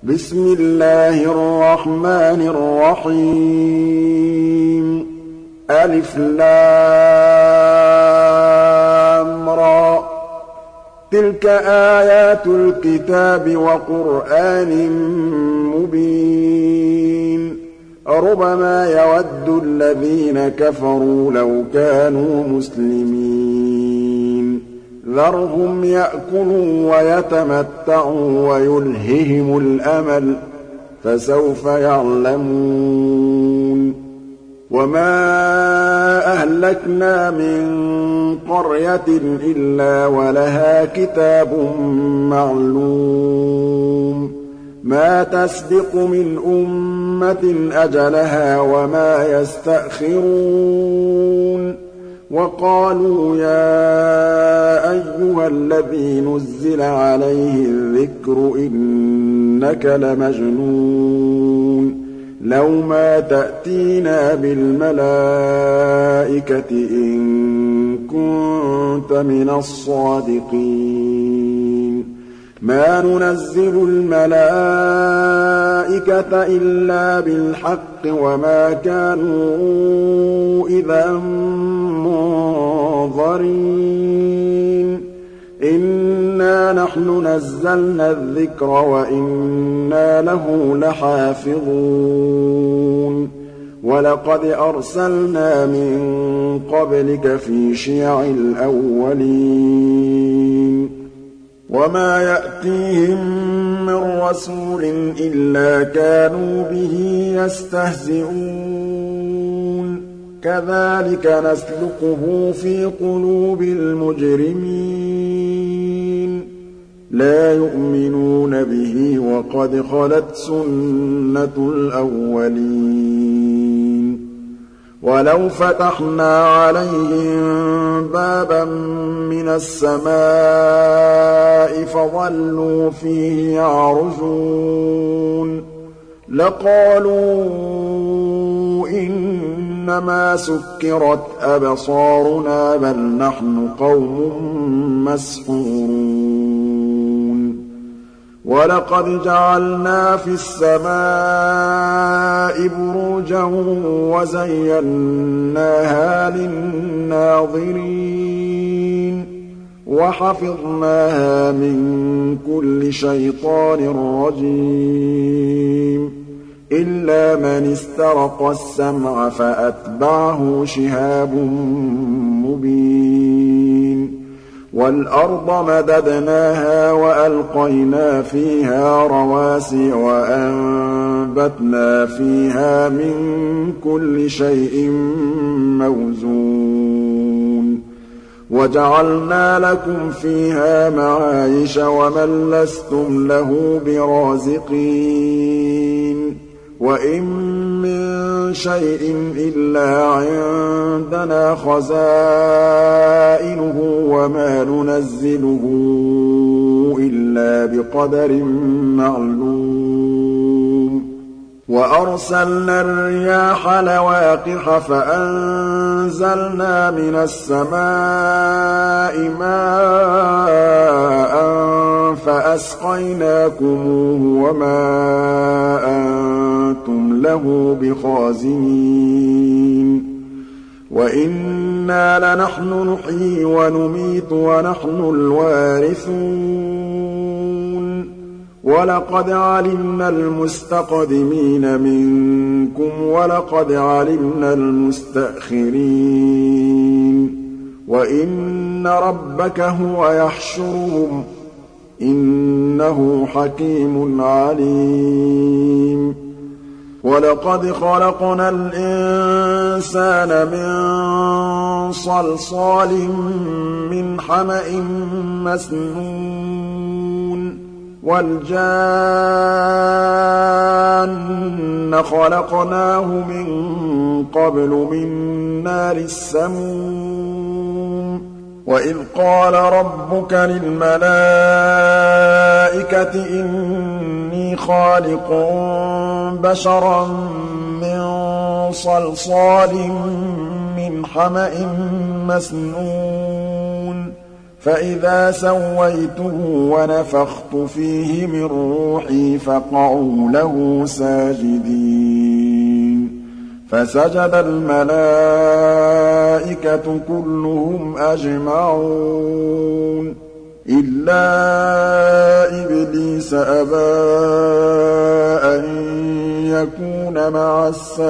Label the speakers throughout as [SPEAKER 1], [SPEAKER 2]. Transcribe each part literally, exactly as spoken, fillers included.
[SPEAKER 1] بسم الله الرحمن الرحيم ألف لام را تلك آيات الكتاب وقرآن مبين ربما يود الذين كفروا لو كانوا مسلمين ذرهم يأكلوا ويتمتعوا ويلههم الأمل فسوف يعلمون وما أهلكنا من قرية إلا ولها كتاب معلوم ما تسبق من أمة أجلها وما يستأخرون وقالوا يا أيها الذي نزل عليه الذكر إنك لمجنون لو ما تأتينا بالملائكة إن كنت من الصادقين ما ننزل الملائكة إلا بالحق وما كانوا إذا منظرين إنا نحن نزلنا الذكر وإنا له لحافظون ولقد أرسلنا من قبلك في شيع الأولين وما يأتيهم من رسول إلا كانوا به يستهزئون كذلك نسلكه في قلوب المجرمين لا يؤمنون به وقد خلت سنة الأولين ولو فتحنا عليهم بابا من السماء فظلوا فيه يعرجون لقالوا إنما سكرت أبصارنا بل نحن قوم مسحورون ولقد جعلنا في السماء بروجا وزيناها للناظرين وحفظناها من كل شيطان رجيم إلا من استرق السمع فأتبعه شهاب مبين والأرض مددناها وألقينا فيها رواسي وأنبتنا فيها من كل شيء موزون وجعلنا لكم فيها معايش ومن لستم له برازقين وإن من شيء إلا عندنا خزائنه وما ننزله إلا بقدر معلوم وأرسلنا الرياح لواقح فأنزلنا من السماء ماء فأسقيناكموه وما أنتم له بخازنين وإنا لنحن نحيي ونميت ونحن الوارثون ولقد علمنا المستقدمين منكم ولقد علمنا المستأخرين وإن ربك هو يحشرهم إنه حكيم عليم ولقد خلقنا الإنسان من صلصال من حمأ مسنون والجان خلقناه من قبل من نار السموم وإذ قال ربك للملائكة إني خالق بشرا من صلصال من حمأ مسنون فإذا سويته ونفخت فيه من روحي فقعوا له ساجدين فسجد الملائكة كلهم أجمعون إلا إبليس أبى أن يكون مع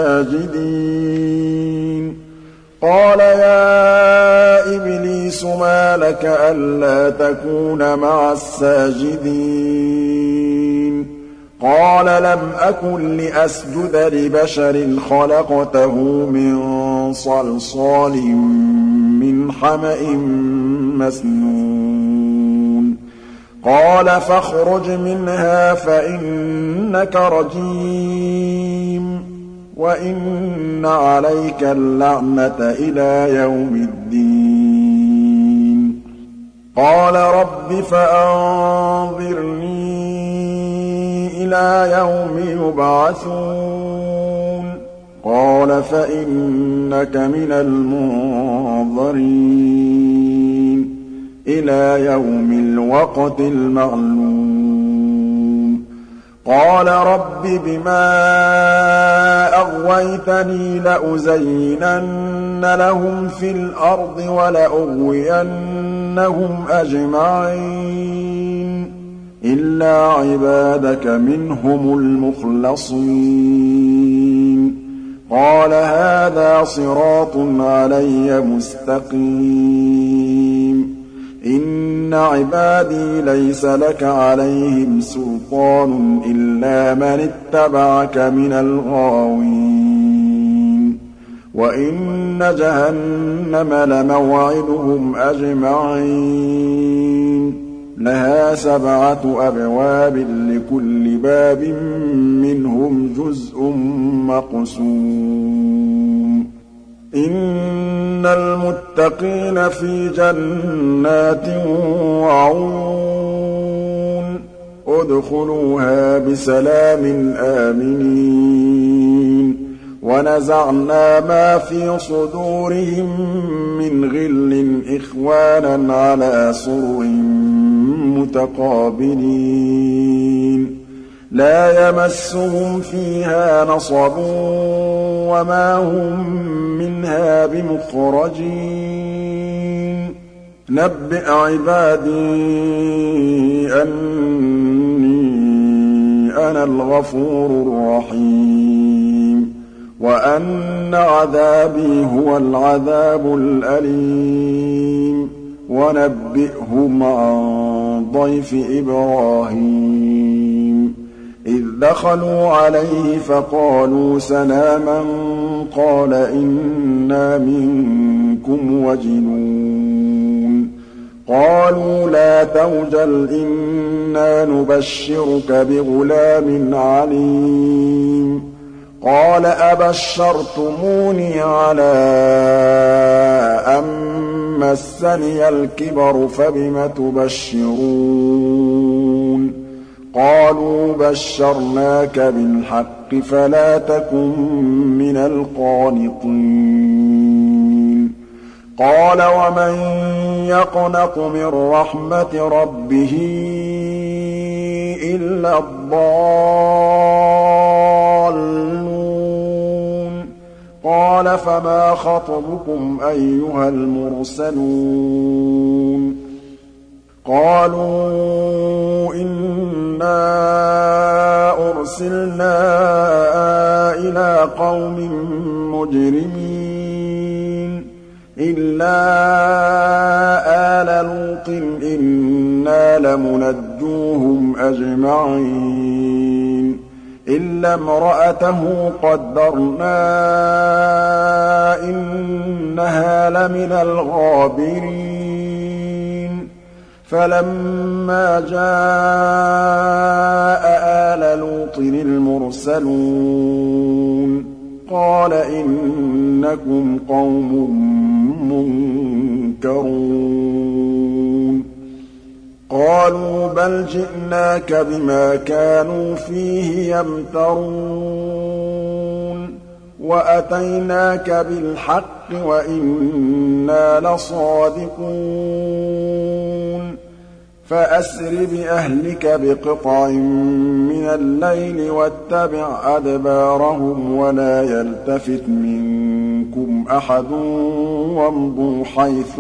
[SPEAKER 1] الساجدين قال يا إبليس ما لك ألا تكون مع الساجدين قال لم أكن لأسجد لبشر خلقته من صلصال من حمأ مسنون قال فاخرج منها فإنك رجيم وإن عليك اللعنة إلى يوم الدين قال رب فأنظرني إلى يوم يبعثون قال فإنك من المنظرين إلى يوم الوقت المعلوم قال رب بما أغويتني لأزينن لهم في الأرض ولأغوينهم أجمعين إلا عبادك منهم المخلصين قال هذا صراط علي مستقيم إن عبادي ليس لك عليهم سلطان إلا من اتبعك من الغاوين وإن جهنم لموعدهم أجمعين لها سبعة أبواب لكل باب منهم جزء مقسوم إن المتقين في جنات وعيون ادخلوها بسلام آمنين ونزعنا ما في صدورهم من غل إخوانا على سرر متقابلين لا يمسهم فيها نصب وما هم منها بمخرجين نبئ عبادي أني أنا الغفور الرحيم وأن عذابي هو العذاب الأليم ونبئهم عن ضيف إبراهيم إذ دخلوا عليه فقالوا سلاما قال إنا منكم وجلون قالوا لا توجل إنا نبشرك بغلام عليم قال أبشرتموني على أن مسني الكبر فبم تبشرون قالوا بشرناك بالحق فلا تكن من القانطين قال ومن يقنط من رحمة ربه إلا الضالون قال فما خطبكم أيها المرسلون قالوا إنا أرسلنا إلى قوم مجرمين إلا آل لوط إنا لمنجوهم أجمعين إلا امرأته قدرنا إنها لمن الغابرين فلما جاء آل لوط المرسلون قال إنكم قوم منكرون قالوا بل جئناك بما كانوا فيه يمترون وأتيناك بالحق وإنا لصادقون فأسر بأهلك بقطع من الليل واتبع أدبارهم ولا يلتفت منكم أحد وامضوا حيث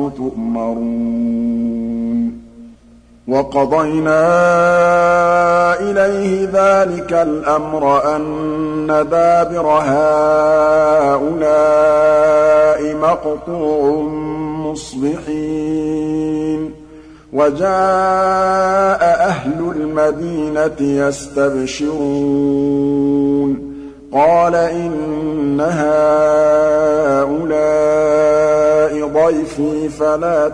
[SPEAKER 1] تؤمرون وقضينا إليه ذلك الأمر أن دابر هؤلاء مقطوع مصبحين وجاء أهل المدينة يستبشرون قال إن هؤلاء ضيفي فلا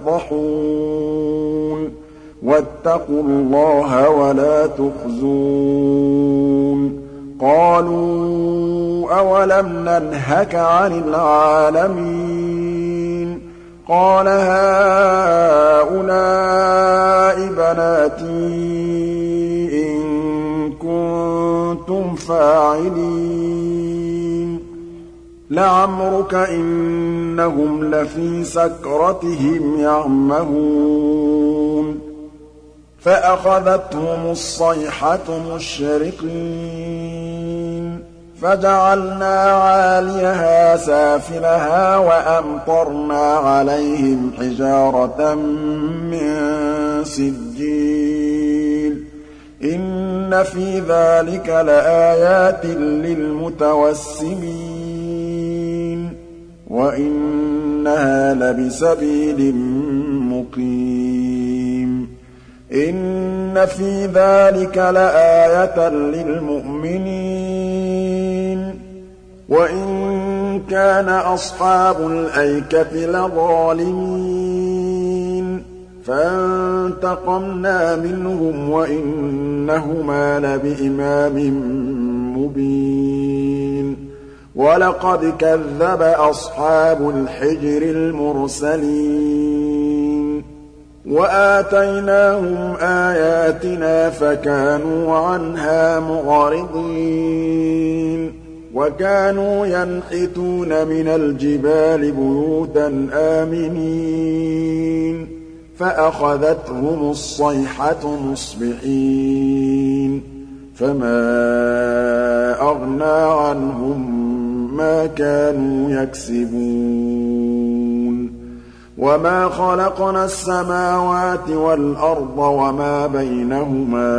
[SPEAKER 1] تفضحون واتقوا الله ولا تخزون قالوا أولم ننهك عن العالمين قال هؤلاء بناتي إن كنتم فاعلين لعمرك إنهم لفي سكرتهم يعمهون فأخذتهم الصيحة مشرقين فجعلنا عاليها سافلها وأمطرنا عليهم حجارة من سجيل إن في ذلك لآيات للمتوسمين وإنها لبسبيل مقيم إن في ذلك لآية للمؤمنين وإن كان أصحاب الأيكة لظالمين فانتقمنا منهم وإنهما لبإمام مبين ولقد كذب أصحاب الحجر المرسلين وآتيناهم آياتنا فكانوا عنها معرضين وكانوا ينحتون من الجبال بيوتا آمنين فأخذتهم الصيحة مصبحين فما أغنى عنهم ما كانوا يكسبون وما خلقنا السماوات والأرض وما بينهما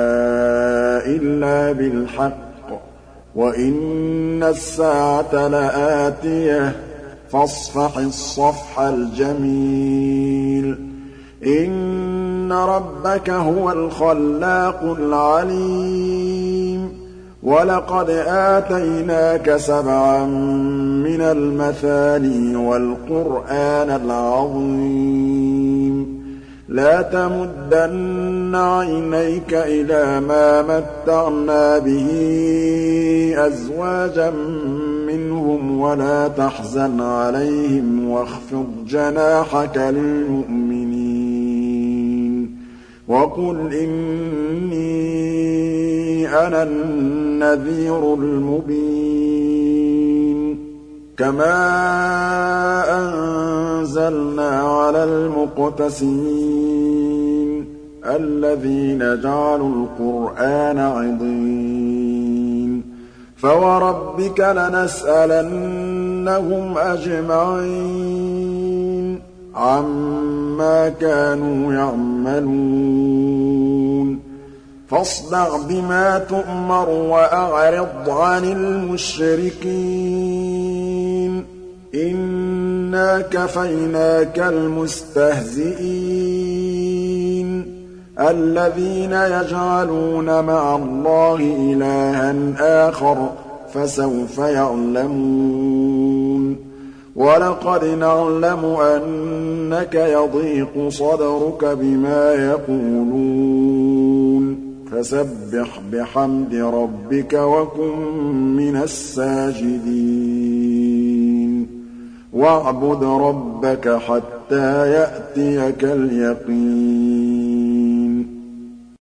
[SPEAKER 1] إلا بالحق وإن الساعة لآتية فاصفح الصفح الجميل إن ربك هو الخلاق العليم ولقد آتيناك سبعا من المثاني والقرآن العظيم لا تمدن عينيك إلى ما متعنا به أزواجا منهم ولا تحزن عليهم واخفض جناحك للمؤمنين وقل إني أنا النذير المبين كما أنزلنا على المقتسمين الذين جعلوا القرآن عضين فوربك لنسألنهم أجمعين عما كانوا يعملون فاصدع بما تؤمر وأعرض عن المشركين إنا كفيناك المستهزئين الذين يجعلون مع الله إلها آخر فسوف يعلمون ولقد نعلم أنك يضيق صدرك بما يقولون فسبح بحمد ربك وكن من الساجدين واعبد ربك حتى يأتيك اليقين